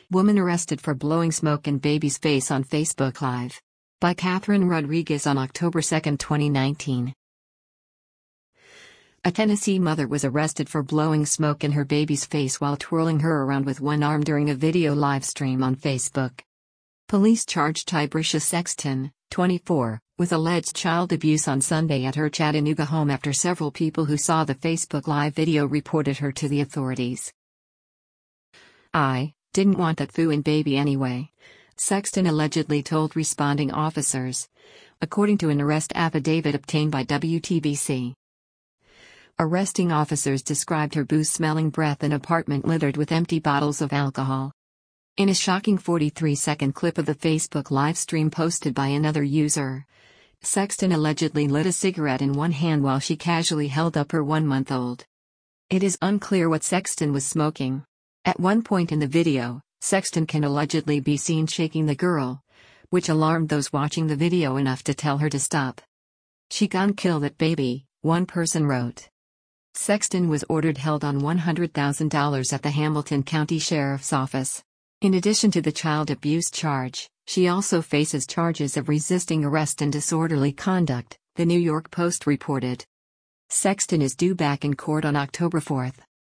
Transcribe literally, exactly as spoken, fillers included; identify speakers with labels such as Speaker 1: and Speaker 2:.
Speaker 1: Woman arrested for blowing smoke in baby's face on Facebook Live. By Catherine Rodriguez on October second, twenty nineteen. A Tennessee mother was arrested for blowing smoke in her baby's face while twirling her around with one arm during a video live stream on Facebook. Police charged Tibrecia Sexton, twenty-four, with alleged child abuse on Sunday at her Chattanooga home after several people who saw the Facebook Live video reported her to the authorities. "I didn't want that foo in baby anyway," Sexton allegedly told responding officers, according to an arrest affidavit obtained by W T B C. Arresting officers described her booze-smelling breath and apartment littered with empty bottles of alcohol. In a shocking forty-three second clip of the Facebook live stream posted by another user, Sexton allegedly lit a cigarette in one hand while she casually held up her one-month-old. It is unclear what Sexton was smoking. At one point in the video, Sexton can allegedly be seen shaking the girl, which alarmed those watching the video enough to tell her to stop. "She gon' kill that baby," one person wrote. Sexton was ordered held on one hundred thousand dollars at the Hamilton County Sheriff's Office. In addition to the child abuse charge, she also faces charges of resisting arrest and disorderly conduct, the New York Post reported. Sexton is due back in court on October fourth.